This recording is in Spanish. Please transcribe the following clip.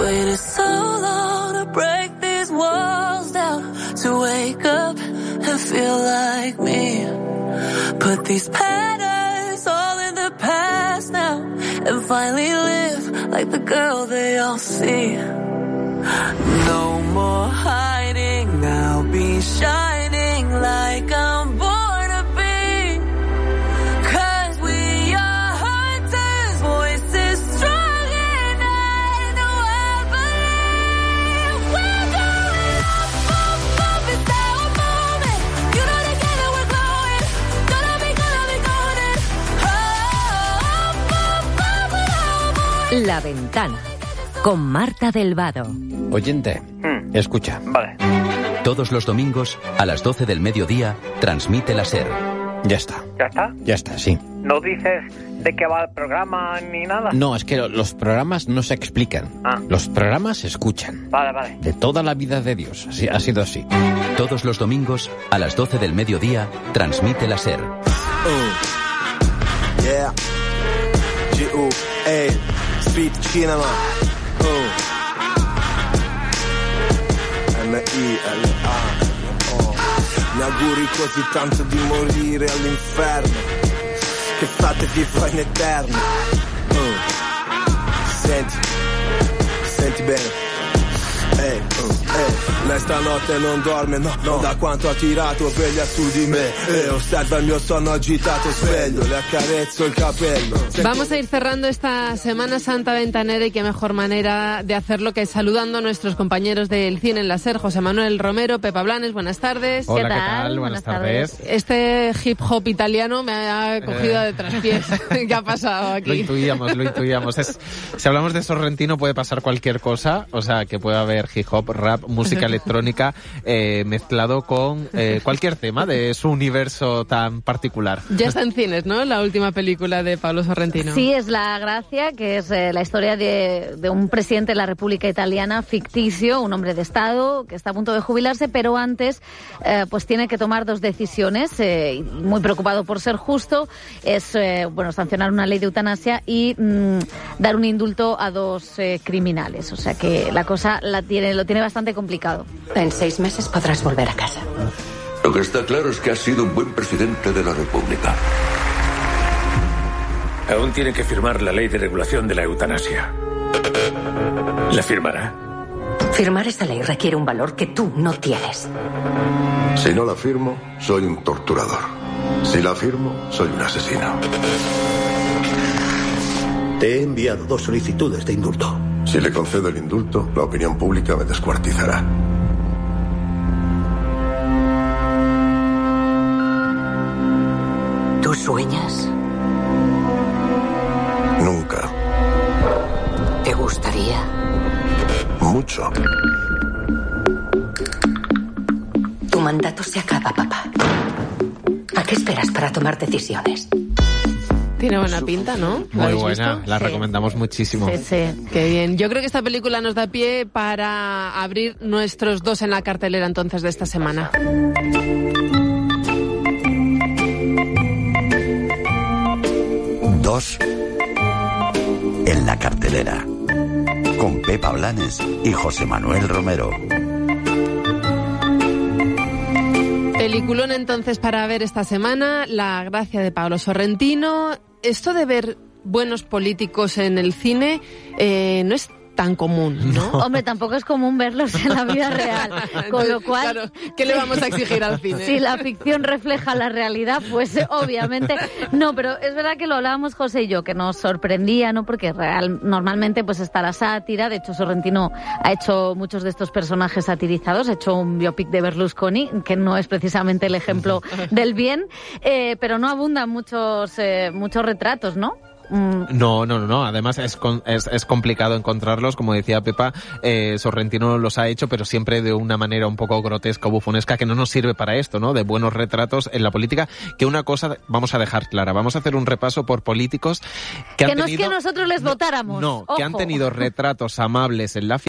waited so long to break these walls down, to wake up and feel like me. Put these patterns all in the past now, and finally live like the girl they all see. No more hiding, I'll be shining like I'm born to be. 'Cause we are hunters, voices strong and I know I believe. We're going up, it's our moment. You know together we're glowing, gonna be golden. Up, La Ventana, con Marta del Vado. Oyente, escucha. Vale. Todos los domingos, a las 12 del mediodía, transmite la SER. Ya está. ¿Ya está? Ya está, sí. ¿No dices de qué va el programa ni nada? No, es que los programas no se explican. Ah. Los programas se escuchan. Vale. De toda la vida de Dios. Así, ha sido así. Todos los domingos, a las 12 del mediodía, transmite la SER. Yeah. G.U.A. Street Cinema. M.I.L.A. Mi auguri così tanto di morire all'inferno, che fate FIFA in eterno. Senti bene. Lei stanotte non dorme, no, da quanto ha tirato veglia su di me. Osserva il mio sonno agitato, sveglio, le accarezzo il capello. Vamos a ir cerrando esta Semana Santa ventanera y qué mejor manera de hacerlo que saludando a nuestros compañeros del cine en la SER, José Manuel Romero, Pepa Blanes, buenas tardes. Hola, ¿qué tal? Buenas tardes. Este hip hop italiano me ha cogido de traspiés. ¿Qué ha pasado aquí? Lo intuíamos. Si hablamos de Sorrentino puede pasar cualquier cosa, o sea, que puede haber hip hop, rap, música electrónica mezclado con cualquier tema de su universo tan particular. Ya está en cines, ¿no? La última película de Paolo Sorrentino. Sí, es La Gracia, que es la historia de un presidente de la República Italiana ficticio, un hombre de Estado que está a punto de jubilarse, pero antes pues tiene que tomar dos decisiones. Muy preocupado por ser justo, es sancionar una ley de eutanasia y dar un indulto a dos criminales. O sea que la cosa lo tiene bastante complicado. En 6 meses podrás volver a casa. Lo que está claro es que has sido un buen presidente de la República. Aún tiene que firmar la ley de regulación de la eutanasia. ¿La firmará? Firmar esta ley requiere un valor que tú no tienes. Si no la firmo, soy un torturador. Si la firmo, soy un asesino. Te he enviado 2 solicitudes de indulto. Si le concedo el indulto, la opinión pública me descuartizará. ¿Tú sueñas? Nunca. ¿Te gustaría? Mucho. Tu mandato se acaba, papá. ¿A qué esperas para tomar decisiones? Tiene buena pinta, ¿no? Muy buena, la recomendamos muchísimo. Sí. Qué bien. Yo creo que esta película nos da pie para abrir nuestros 2 en la cartelera entonces de esta semana. Dos en la cartelera, con Pepa Blanes y José Manuel Romero. Peliculón entonces para ver esta semana, La Gracia de Paolo Sorrentino. Esto de ver buenos políticos en el cine no es tan común, ¿no? Hombre, tampoco es común verlos en la vida real, con lo cual... Claro, ¿qué le vamos a exigir al cine? Si la ficción refleja la realidad, pues obviamente no, pero es verdad que lo hablábamos José y yo, que nos sorprendía, ¿no? Porque normalmente pues está la sátira, de hecho Sorrentino ha hecho muchos de estos personajes satirizados, ha hecho un biopic de Berlusconi, que no es precisamente el ejemplo del bien, pero no abundan muchos retratos, ¿no? No. Además es complicado encontrarlos, como decía Pepa. Sorrentino los ha hecho, pero siempre de una manera un poco grotesca o bufonesca, que no nos sirve para esto, ¿no? De buenos retratos en la política. Que una cosa vamos a dejar clara, vamos a hacer un repaso por políticos que han tenido... no es que nosotros les votáramos. No, que han tenido retratos amables en la